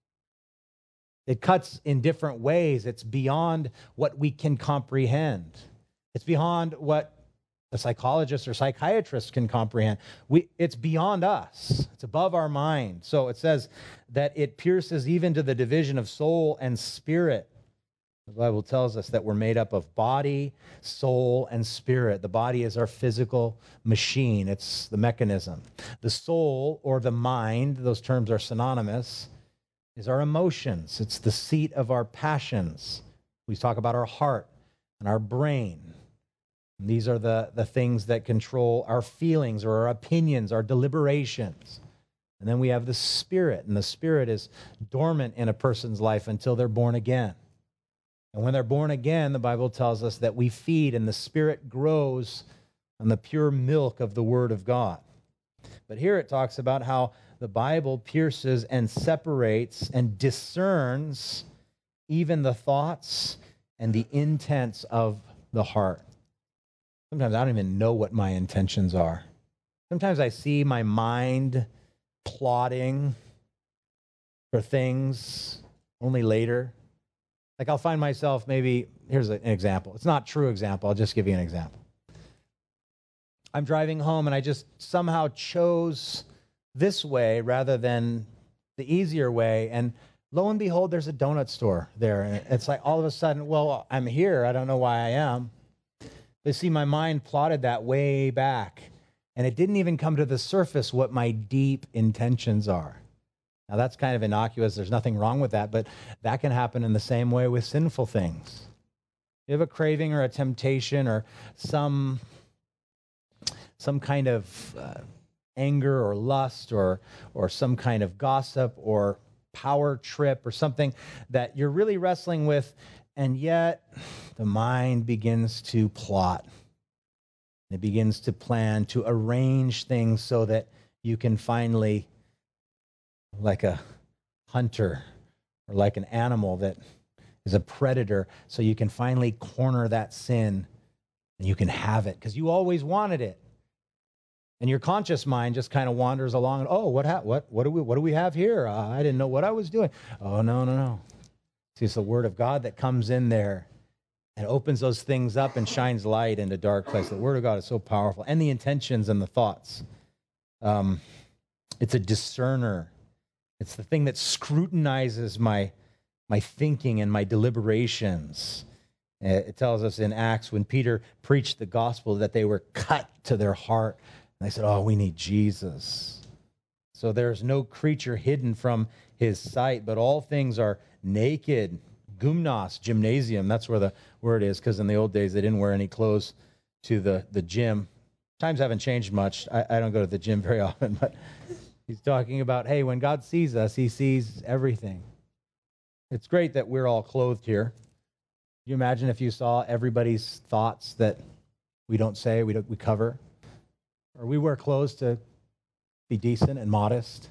It cuts in different ways. It's beyond what we can comprehend. It's beyond what a psychologist or psychiatrist can comprehend. It's beyond us. It's above our mind. So it says that it pierces even to the division of soul and spirit. The Bible tells us that we're made up of body, soul, and spirit. The body is our physical machine. It's the mechanism. The soul, or the mind, those terms are synonymous, is our emotions. It's the seat of our passions. We talk about our heart and our brain. And these are the things that control our feelings or our opinions, our deliberations. And then we have the spirit, and the spirit is dormant in a person's life until they're born again. And when they're born again, the Bible tells us that we feed, and the spirit grows on the pure milk of the Word of God. But here it talks about how the Bible pierces and separates and discerns even the thoughts and the intents of the heart. Sometimes I don't even know what my intentions are. Sometimes I see my mind plotting for things only later. Like I'll find myself maybe, here's an example. It's not a true example. I'll just give you an example. I'm driving home and I just somehow chose this way rather than the easier way. And lo and behold, there's a donut store there. And it's like all of a sudden, well, I'm here. I don't know why I am. But see, my mind plotted that way back. And it didn't even come to the surface what my deep intentions are. Now, that's kind of innocuous. There's nothing wrong with that. But that can happen in the same way with sinful things. You have a craving or a temptation or some kind of anger or lust or some kind of gossip or power trip or something that you're really wrestling with, and yet the mind begins to plot. It begins to plan, to arrange things so that you can finally, like a hunter or like an animal that is a predator, so you can finally corner that sin and you can have it because you always wanted it. And your conscious mind just kind of wanders along. Oh, what do we have here? I didn't know what I was doing. Oh, no. See, it's the Word of God that comes in there and opens those things up and shines light into dark places. The Word of God is so powerful. And the intentions and the thoughts. It's a discerner. It's the thing that scrutinizes my thinking and my deliberations. It tells us in Acts when Peter preached the gospel that they were cut to their heart. And they said, oh, we need Jesus. So there's no creature hidden from his sight, but all things are naked. Gymnos, gymnasium, that's where the word is, because in the old days they didn't wear any clothes to the gym. Times haven't changed much. I don't go to the gym very often, but he's talking about, hey, when God sees us, he sees everything. It's great that we're all clothed here. Can you imagine if you saw everybody's thoughts that we don't say, we cover? Or we wear clothes to be decent and modest.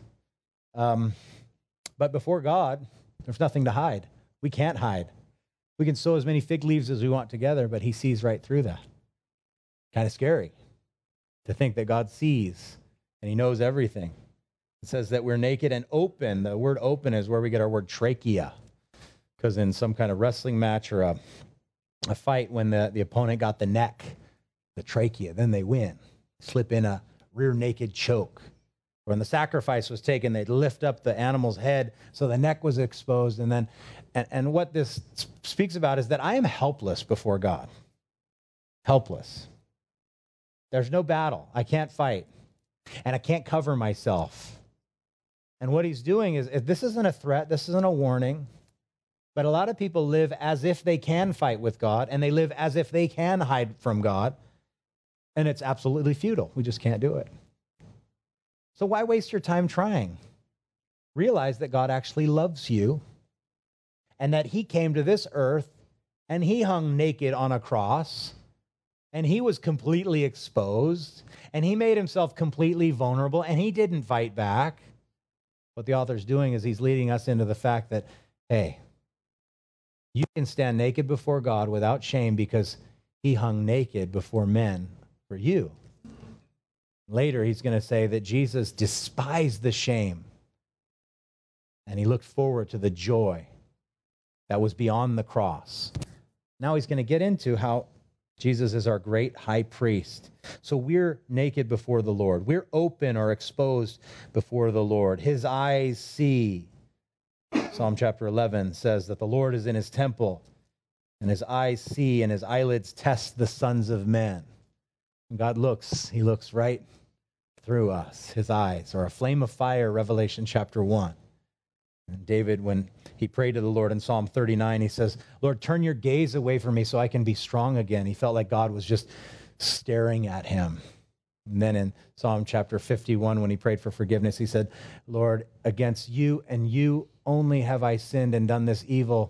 But before God, there's nothing to hide. We can't hide. We can sew as many fig leaves as we want together, but he sees right through that. Kind of scary to think that God sees and he knows everything. It says that we're naked and open. The word open is where we get our word trachea. Because in some kind of wrestling match or a fight, when the opponent got the neck, the trachea, then they win. Slip in a rear naked choke. When the sacrifice was taken, they'd lift up the animal's head so the neck was exposed. And what this speaks about is that I am helpless before God. Helpless. There's no battle. I can't fight. And I can't cover myself. And what he's doing is this isn't a threat. This isn't a warning. But a lot of people live as if they can fight with God, and they live as if they can hide from God. And it's absolutely futile. We just can't do it. So why waste your time trying? Realize that God actually loves you and that he came to this earth and he hung naked on a cross and he was completely exposed and he made himself completely vulnerable and he didn't fight back. What the author's doing is he's leading us into the fact that, hey, you can stand naked before God without shame because he hung naked before men for you. Later, he's going to say that Jesus despised the shame and he looked forward to the joy that was beyond the cross. Now he's going to get into how Jesus is our great high priest. So we're naked before the Lord. We're open or exposed before the Lord. His eyes see. Psalm chapter 11 says that the Lord is in his temple and his eyes see and his eyelids test the sons of men. When God looks, he looks right through us. His eyes are a flame of fire, Revelation chapter 1. And David, when he prayed to the Lord in Psalm 39, he says, Lord, turn your gaze away from me so I can be strong again. He felt like God was just staring at him. And then in Psalm chapter 51, when he prayed for forgiveness, he said, Lord, against you and you only have I sinned and done this evil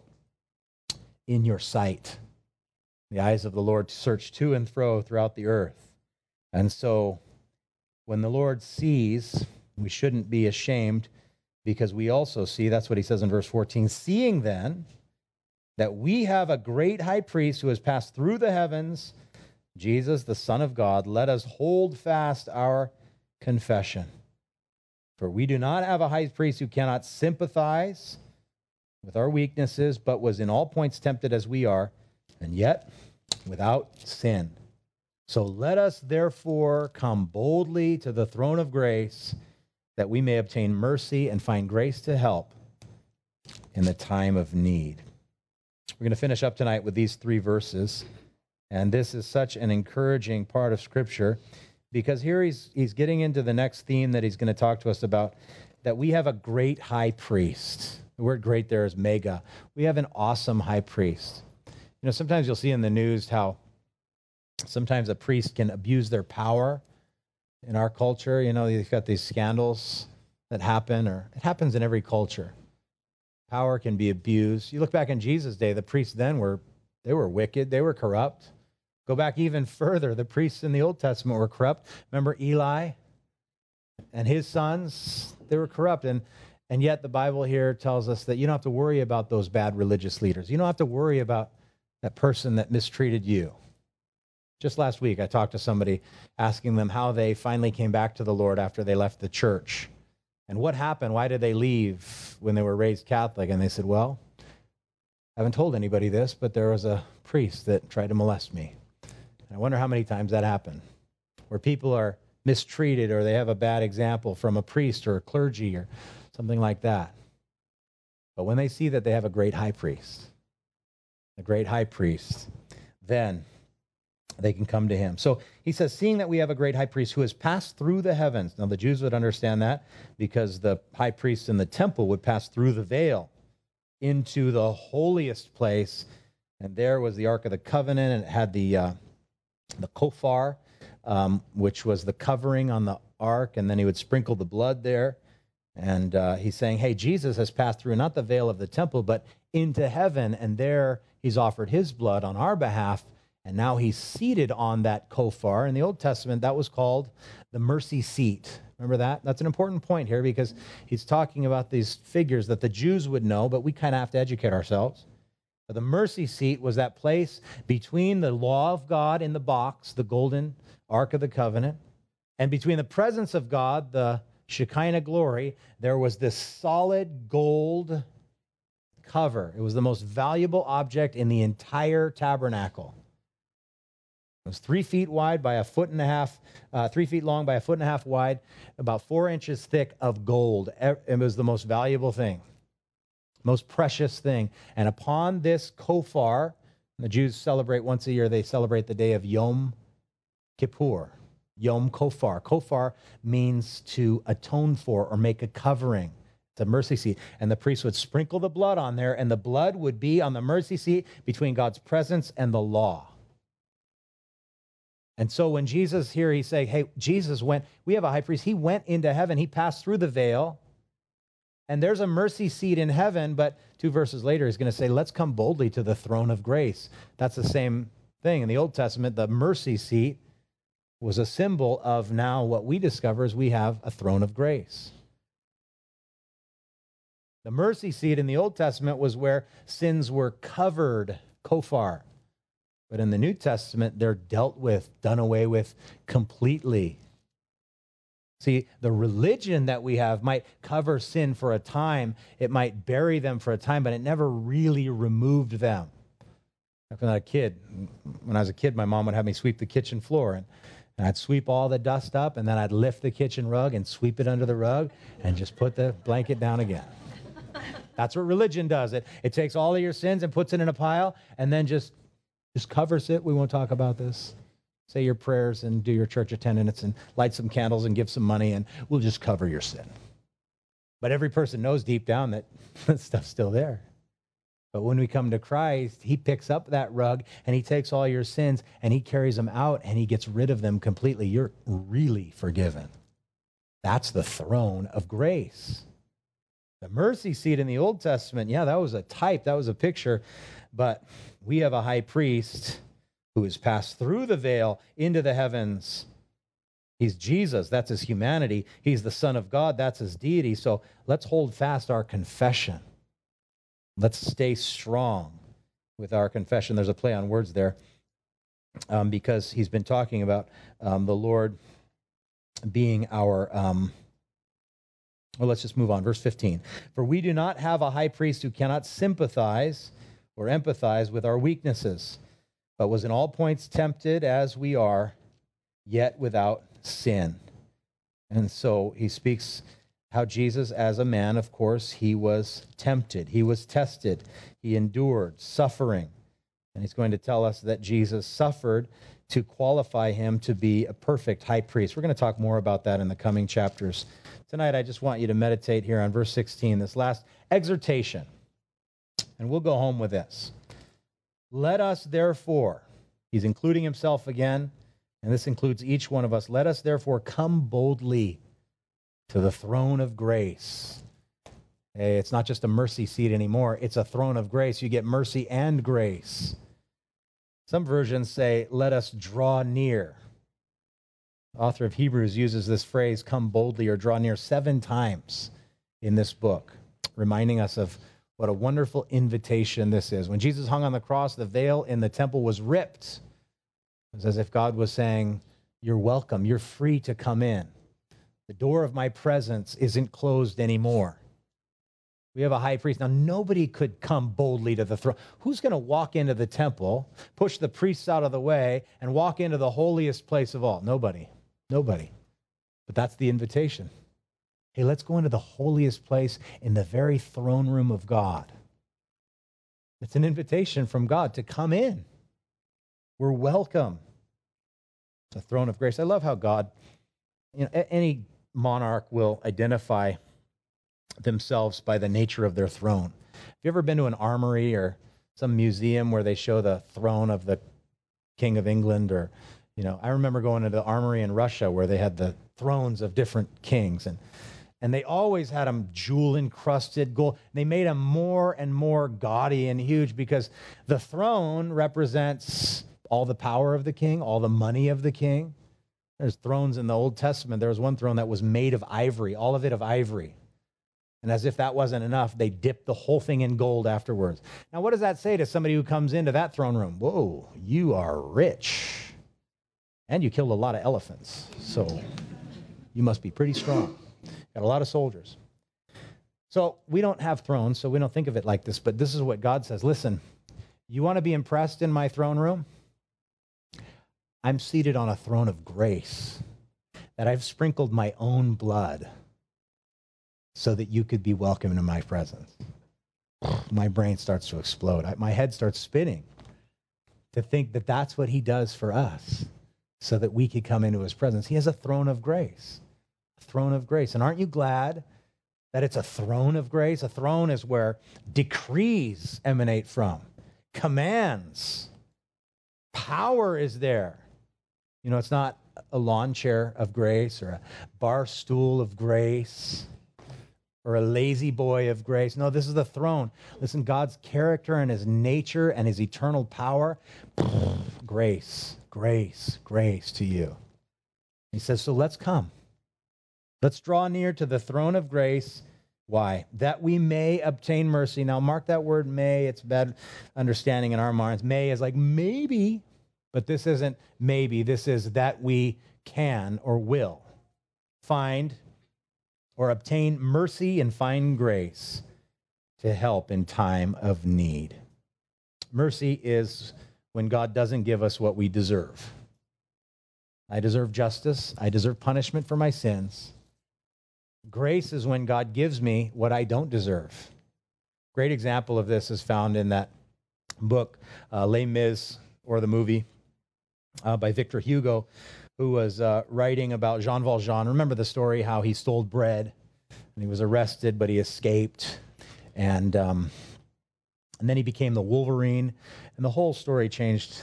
in your sight. The eyes of the Lord search to and fro throughout the earth. And so when the Lord sees, we shouldn't be ashamed because we also see, that's what he says in verse 14, seeing then that we have a great high priest who has passed through the heavens, Jesus, the Son of God, let us hold fast our confession. For we do not have a high priest who cannot sympathize with our weaknesses, but was in all points tempted as we are, and yet without sin. So let us therefore come boldly to the throne of grace, that we may obtain mercy and find grace to help in the time of need. We're going to finish up tonight with these 3 verses. And this is such an encouraging part of Scripture because here he's getting into the next theme that he's going to talk to us about, that we have a great high priest. The word great there is mega. We have an awesome high priest. You know, sometimes you'll see in the news how sometimes a priest can abuse their power in our culture. You know, you've got these scandals that happen, or it happens in every culture. Power can be abused. You look back in Jesus' day, the priests then were wicked. They were corrupt. Go back even further. The priests in the Old Testament were corrupt. Remember Eli and his sons? They were corrupt. And yet the Bible here tells us that you don't have to worry about those bad religious leaders. You don't have to worry about that person that mistreated you. Just last week, I talked to somebody asking them how they finally came back to the Lord after they left the church. And what happened? Why did they leave when they were raised Catholic? And they said, well, I haven't told anybody this, but there was a priest that tried to molest me. And I wonder how many times that happened, where people are mistreated or they have a bad example from a priest or a clergy or something like that. But when they see that they have a great high priest, then they can come to him. So he says, seeing that we have a great high priest who has passed through the heavens. Now the Jews would understand that because the high priest in the temple would pass through the veil into the holiest place. And there was the Ark of the Covenant, and it had the kofar, which was the covering on the ark, and then he would sprinkle the blood there. And he's saying, hey, Jesus has passed through not the veil of the temple, but into heaven, and there he's offered his blood on our behalf. And now he's seated on that kofar. In the Old Testament, that was called the mercy seat. Remember that? That's an important point here because he's talking about these figures that the Jews would know, but we kind of have to educate ourselves. But the mercy seat was that place between the law of God in the box, the golden Ark of the Covenant, and between the presence of God, the Shekinah glory, there was this solid gold cover. It was the most valuable object in the entire tabernacle. was 3 feet wide by a foot and a half, 3 feet long by a foot and a half wide, about 4 inches thick of gold. It was the most valuable thing, most precious thing. And upon this kofar, the Jews celebrate once a year, they celebrate the day of Yom Kippur, Yom Kofar. Kofar means to atone for or make a covering. It's a mercy seat. And the priest would sprinkle the blood on there, and the blood would be on the mercy seat between God's presence and the law. And so when Jesus here, he's saying, hey, Jesus went, we have a high priest. He went into heaven. He passed through the veil. And there's a mercy seat in heaven, but 2 verses later, he's going to say, let's come boldly to the throne of grace. That's the same thing. In the Old Testament, the mercy seat was a symbol of now what we discover is we have a throne of grace. The mercy seat in the Old Testament was where sins were covered, kofar. But in the New Testament, they're dealt with, done away with completely. See, the religion that we have might cover sin for a time. It might bury them for a time, but it never really removed them. When I was a kid, my mom would have me sweep the kitchen floor, and I'd sweep all the dust up, and then I'd lift the kitchen rug and sweep it under the rug and just put the blanket down again. That's what religion does. It takes all of your sins and puts it in a pile and then just covers it. We won't talk about this. Say your prayers and do your church attendance and light some candles and give some money, and we'll just cover your sin. But every person knows deep down that that stuff's still there. But when we come to Christ, he picks up that rug and he takes all your sins and he carries them out and he gets rid of them completely. You're really forgiven. That's the throne of grace. The mercy seat in the Old Testament, yeah, that was a type, that was a picture, but we have a high priest who has passed through the veil into the heavens. He's Jesus, that's his humanity. He's the Son of God, that's his deity. So let's hold fast our confession. Let's stay strong with our confession. There's a play on words there because he's been talking about the Lord being our... Well, let's just move on. Verse 15. For we do not have a high priest who cannot sympathize or empathize with our weaknesses, but was in all points tempted as we are, yet without sin. And so he speaks how Jesus, as a man, of course, he was tempted. He was tested. He endured suffering. And he's going to tell us that Jesus suffered to qualify him to be a perfect high priest. We're going to talk more about that in the coming chapters. Tonight, I just want you to meditate here on verse 16, this last exhortation. And we'll go home with this. Let us therefore, he's including himself again, and this includes each one of us. Let us therefore come boldly to the throne of grace. Hey, it's not just a mercy seat anymore. It's a throne of grace. You get mercy and grace. Some versions say, let us draw near. The author of Hebrews uses this phrase, come boldly or draw near, 7 times in this book, reminding us of what a wonderful invitation this is. When Jesus hung on the cross, the veil in the temple was ripped. It was as if God was saying, you're welcome, you're free to come in. The door of my presence isn't closed anymore. We have a high priest. Now, nobody could come boldly to the throne. Who's going to walk into the temple, push the priests out of the way, and walk into the holiest place of all? Nobody. Nobody. But that's the invitation. Hey, let's go into the holiest place in the very throne room of God. It's an invitation from God to come in. We're welcome. The throne of grace. I love how God, any monarch will identify themselves by the nature of their throne. Have you ever been to an armory or some museum where they show the throne of the King of England? Or, I remember going to the armory in Russia where they had the thrones of different kings, and they always had them jewel-encrusted gold. They made them more and more gaudy and huge because the throne represents all the power of the king, all the money of the king. There's thrones in the Old Testament. There was one throne that was made of ivory, all of it of ivory. And as if that wasn't enough, they dipped the whole thing in gold afterwards. Now, what does that say to somebody who comes into that throne room? Whoa, you are rich. And you killed a lot of elephants. So you must be pretty strong. Got a lot of soldiers. So we don't have thrones, so we don't think of it like this. But this is what God says. Listen, you want to be impressed in my throne room? I'm seated on a throne of grace, that I've sprinkled my own blood so that you could be welcome into my presence. My brain starts to explode. My head starts spinning to think that that's what he does for us so that we could come into his presence. He has a throne of grace, a throne of grace. And aren't you glad that it's a throne of grace? A throne is where decrees emanate from, commands, power is there. You know, it's not a lawn chair of grace or a bar stool of grace or a lazy boy of grace. No, this is the throne. Listen, God's character and his nature and his eternal power, grace, grace, grace to you. He says, so let's come. Let's draw near to the throne of grace. Why? That we may obtain mercy. Now, mark that word may. It's bad understanding in our minds. May is like maybe, but this isn't maybe. This is that we can or will find or obtain mercy and find grace to help in time of need. Mercy is when God doesn't give us what we deserve. I deserve justice. I deserve punishment for my sins. Grace is when God gives me what I don't deserve. Great example of this is found in that book, Les Mis, or the movie by Victor Hugo, who was writing about Jean Valjean. Remember the story, how he stole bread, and he was arrested, but he escaped. And then he became the Wolverine, and the whole story changed.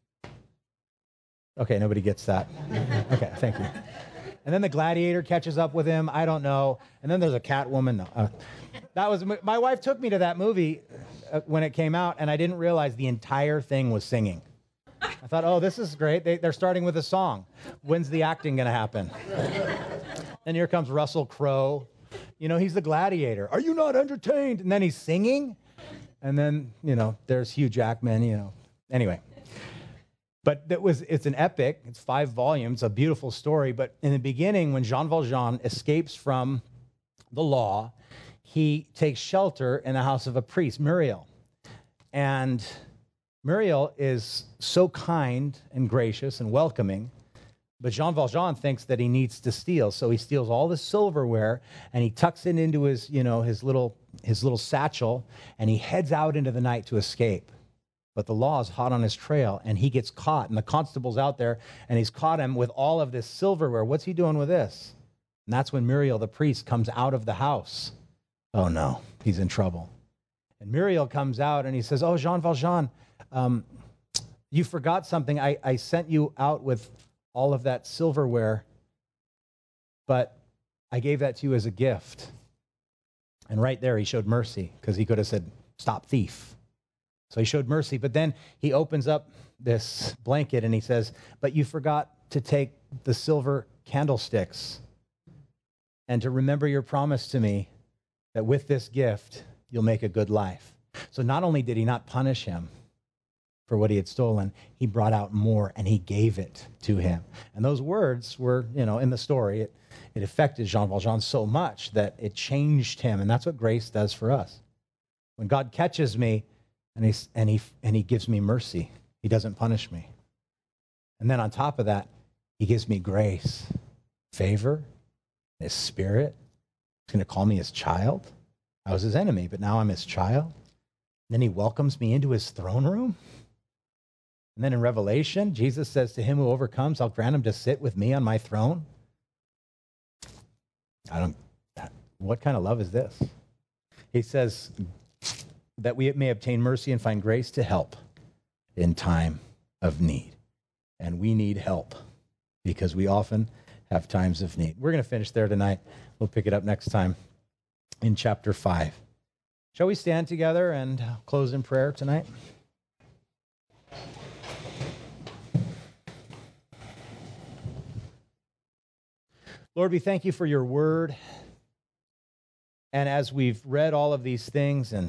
Okay, nobody gets that. Okay, thank you. And then the gladiator catches up with him. I don't know. And then there's a Catwoman. No, that was my wife took me to that movie when it came out, and I didn't realize the entire thing was singing. I thought, oh, this is great. They're starting with a song. When's the acting going to happen? Then here comes Russell Crowe. You know, he's the gladiator. Are you not entertained? And then he's singing. And then, you know, there's Hugh Jackman, you know. Anyway. But it's an epic. It's 5 volumes, a beautiful story. But in the beginning, when Jean Valjean escapes from the law, he takes shelter in the house of a priest, Muriel. And Muriel is so kind and gracious and welcoming, but Jean Valjean thinks that he needs to steal. So he steals all the silverware and he tucks it into his, you know, his little satchel, and he heads out into the night to escape. But the law is hot on his trail, and he gets caught, and the constable's out there, and he's caught him with all of this silverware. What's he doing with this? And that's when Muriel, the priest, comes out of the house. Oh, no, he's in trouble. And Muriel comes out, and he says, oh, Jean Valjean, you forgot something. I sent you out with all of that silverware, but I gave that to you as a gift. And right there, he showed mercy, because he could have said, stop thief. So he showed mercy, but then he opens up this blanket and he says, but you forgot to take the silver candlesticks and to remember your promise to me that with this gift, you'll make a good life. So not only did he not punish him for what he had stolen, he brought out more and he gave it to him. And those words were, you know, in the story, it affected Jean Valjean so much that it changed him. And that's what grace does for us. When God catches me, and he gives me mercy. He doesn't punish me. And then on top of that, he gives me grace, favor, his spirit. He's going to call me his child. I was his enemy, but now I'm his child. And then he welcomes me into his throne room. And then in Revelation, Jesus says, to him who overcomes, I'll grant him to sit with me on my throne. What kind of love is this? He says, that we may obtain mercy and find grace to help in time of need. And we need help because we often have times of need. We're going to finish there tonight. We'll pick it up next time in chapter 5. Shall we stand together and close in prayer tonight? Lord, we thank you for your word. And as we've read all of these things, and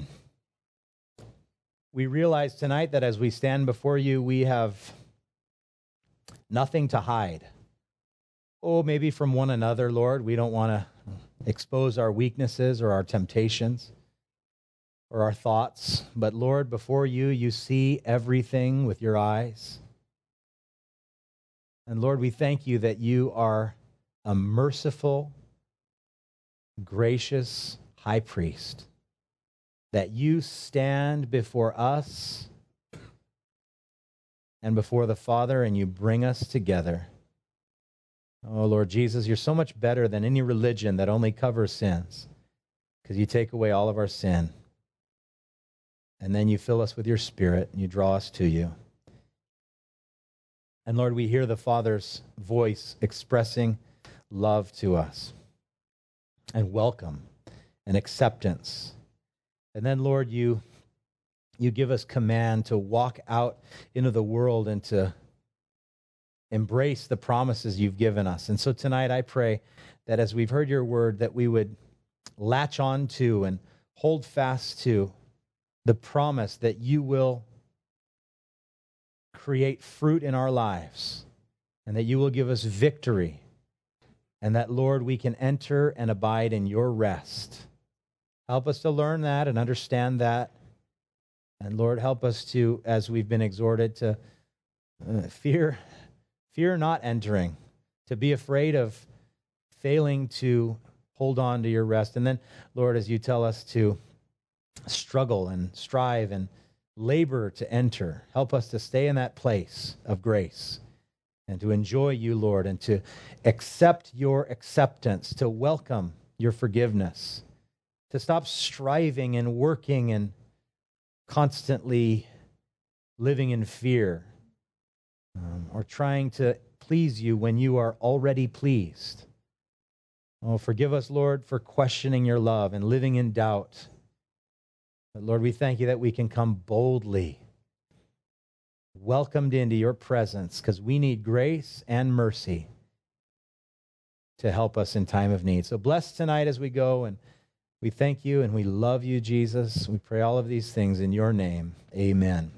we realize tonight that as we stand before you, we have nothing to hide. Oh, maybe from one another, Lord. We don't want to expose our weaknesses or our temptations or our thoughts. But Lord, before you, you see everything with your eyes. And Lord, we thank you that you are a merciful, gracious high priest, that you stand before us and before the Father, and you bring us together. Oh, Lord Jesus, you're so much better than any religion that only covers sins, because you take away all of our sin. And then you fill us with your Spirit, and you draw us to you. And Lord, we hear the Father's voice expressing love to us, and welcome, and acceptance. And then, Lord, you give us command to walk out into the world and to embrace the promises you've given us. And so tonight I pray that as we've heard your word, that we would latch on to and hold fast to the promise that you will create fruit in our lives, and that you will give us victory, and that, Lord, we can enter and abide in your rest. Help us to learn that and understand that. And Lord, help us to, as we've been exhorted, to fear not entering, to be afraid of failing to hold on to your rest. And then, Lord, as you tell us to struggle and strive and labor to enter, help us to stay in that place of grace and to enjoy you, Lord, and to accept your acceptance, to welcome your forgiveness, to stop striving and working and constantly living in fear, or trying to please you when you are already pleased. Oh, forgive us, Lord, for questioning your love and living in doubt. But Lord, we thank you that we can come boldly, welcomed into your presence, because we need grace and mercy to help us in time of need. So bless tonight as we go, and we thank you and we love you, Jesus. We pray all of these things in your name. Amen.